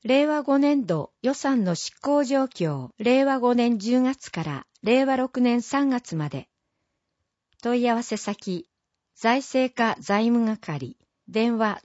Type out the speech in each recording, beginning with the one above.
令和5年度予算の執行状況、令和5年10月から令和6年3月まで。問い合わせ先、財政課財務係、電話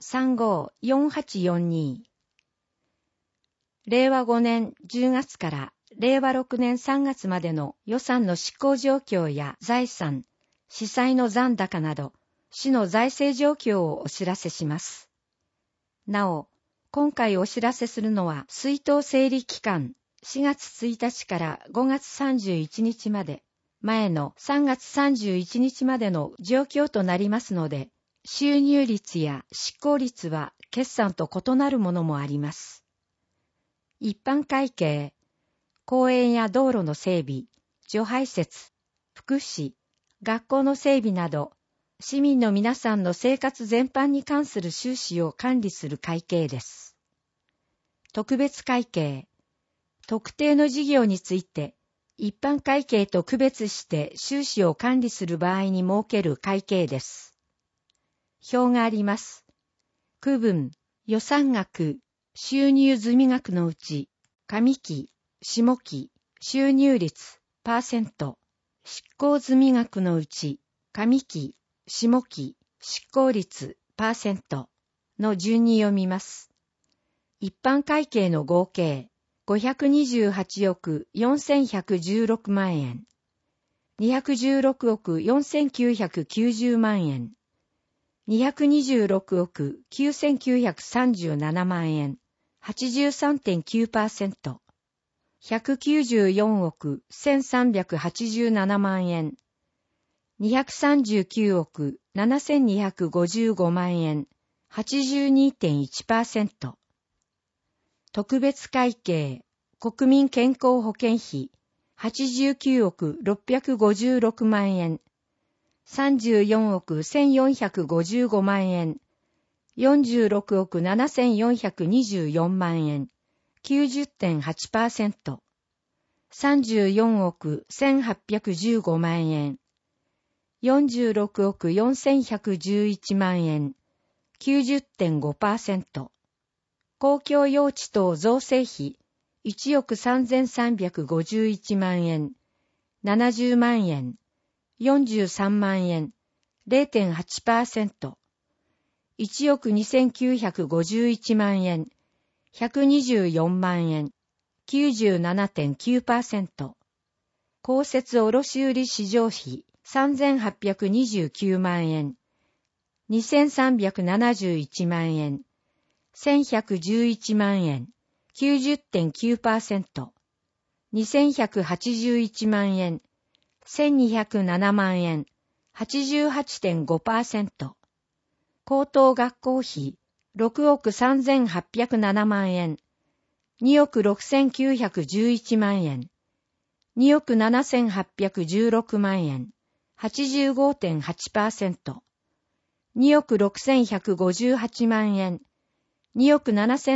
35-4842。令和5年10月から令和6年3月までの予算の執行状況や財産、司債の残高など、市の財政状況をお知らせします。なお、今回お知らせするのは、出納整理期間、4月1日から5月31日まで、前の3月31日までの状況となりますので、収入率や執行率は決算と異なるものもあります。一般会計、公園や道路の整備、除排雪、福祉、学校の整備など、市民の皆さんの生活全般に関する収支を管理する会計です。特別会計、特定の事業について、一般会計と区別して収支を管理する場合に設ける会計です。表があります。区分、予算額、収入済額のうち、上期、下期、収入率、%、執行済額のうち、上期、下期、執行率、%の順に読みます。一般会計の合計、528億4116万円、216億4990万円、226億9937万円、83.9%、194億1387万円、239億7255万円、82.1%。特別会計、国民健康保険費、89億656万円、34億1455万円、46億7424万円、90.8%、34億1815万円、46億4111万円、90.5%、公共用地等造成費、1億3351万円、70万円、43万円、0.8%、1億2951万円、124万円、97.9%、公設卸売市場費、3829万円、2371万円、1111万円、90.9%、2181万円、1207万円、88.5%、高等学校費、6億3807万円、2億6911万円、2億7816万円、85.8%、2億6158万円、2億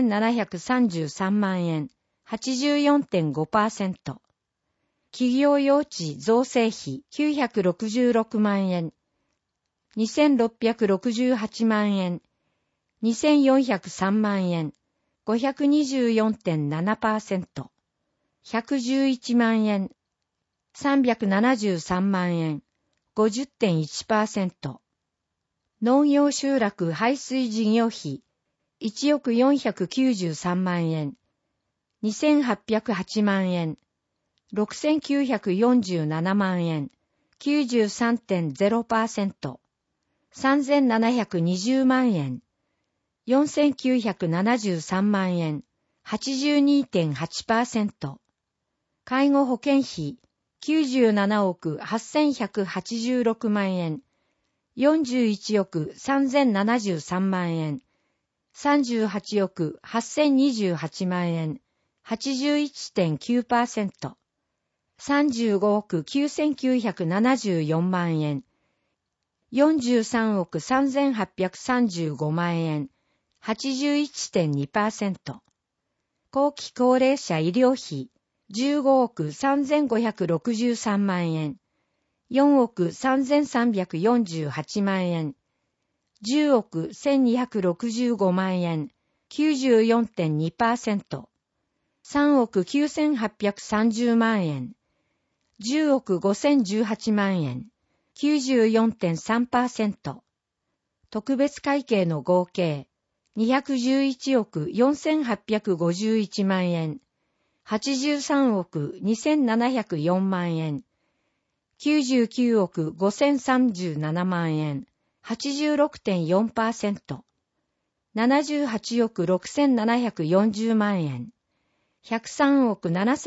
7733万円、84.5%。企業用地造成費966万円、2668万円、2403万円、524.7%。111万円、373万円、50.1%。農業集落排水事業費1億493万円、2808万円、6947万円、93.0%、3720万円、4973万円、82.8%、介護保険費97億8186万円、41億3073万円、38億8028万円、81.9%、35億9974万円、43億3835万円、81.2%、後期高齢者医療費15億3563万円、4億3348万円、10億1265万円、 94.2%、3億9830万円、10億5018万円、94.3%、特別会計の合計、211億4851万円、83億2704万円、99億5037万円、86.4%、78億6740万円、103億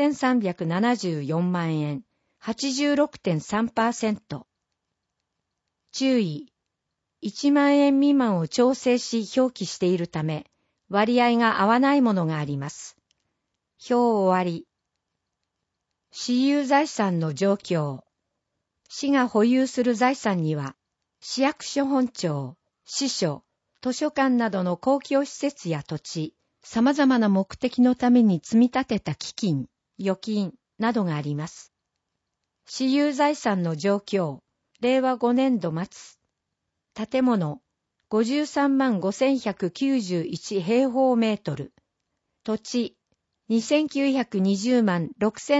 7374万円、86.3%。注意。1万円未満を調整し表記しているため、割合が合わないものがあります。表終わり。私有財産の状況。市が保有する財産には、市役所本庁、支所、図書館などの公共施設や土地、様々な目的のために積み立てた基金、預金などがあります。私有財産の状況、令和5年度末。建物、53万5191平方メートル。土地、2920万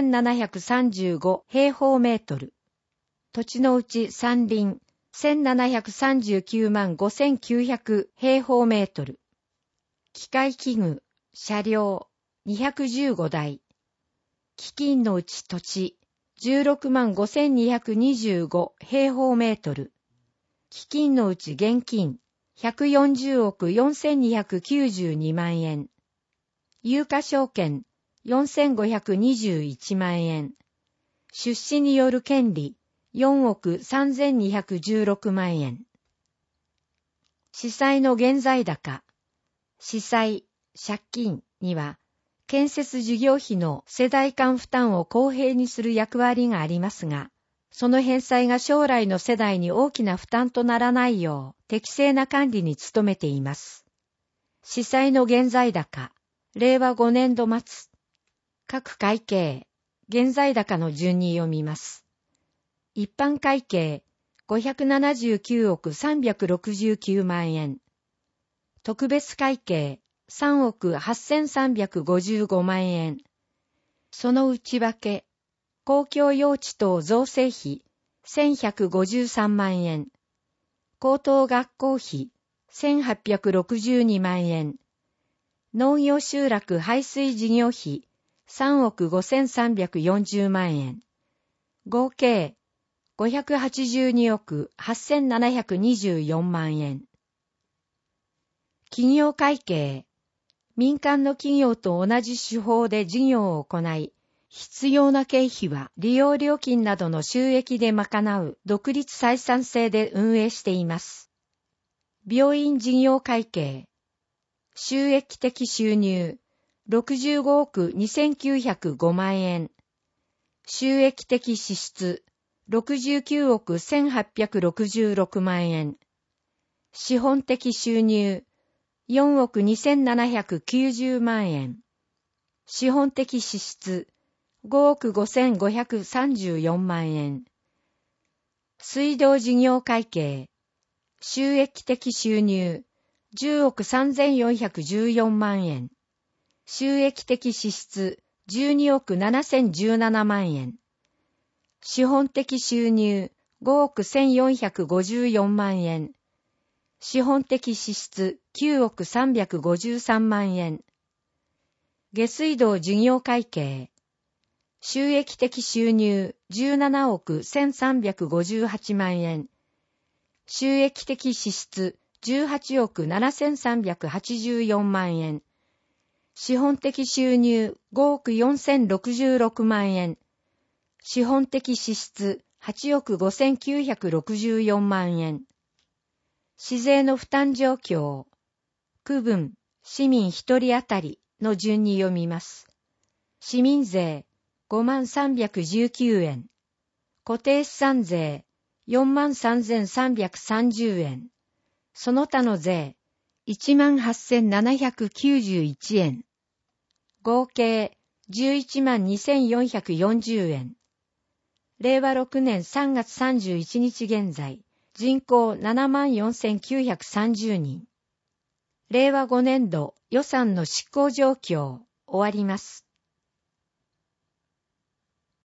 6735平方メートル。土地のうち山林、1739万5900平方メートル。機械器具、車両、215台。基金のうち土地、16万5225平方メートル。基金のうち現金、140億4292万円。有価証券、4521万円。出資による権利、4億3216万円。司債の現在高。司債、借金には、建設事業費の世代間負担を公平にする役割がありますが、その返済が将来の世代に大きな負担とならないよう適正な管理に努めています。司債の現在高、令和5年度末。各会計、現在高の順に読みます。一般会計、579億369万円。特別会計、3億8355万円。その内訳、公共用地等造成費、1153万円。高等学校費、1862万円。農業集落排水事業費、3億5340万円。合計、582億8724万円。企業会計。民間の企業と同じ手法で事業を行い、必要な経費は利用料金などの収益で賄う独立採算制で運営しています。病院事業会計。収益的収入、65億2905万円。収益的支出、69億1866万円。資本的収入、4億2790万円。資本的支出、5億5534万円。水道事業会計。収益的収入、10億3414万円。収益的支出、12億7017万円。資本的収入、5億1454万円。資本的支出、9億353万円。下水道事業会計。収益的収入、17億1358万円。収益的支出、18億7384万円。資本的収入、5億4066万円。資本的支出、8億5964万円。市税の負担状況。区分、市民一人当たりの順に読みます。市民税、5319円。固定資産税、43330円。その他の税、18791円。合計、112440円。令和6年3月31日現在、人口74930人。 令和5年度予算の執行状況終わります。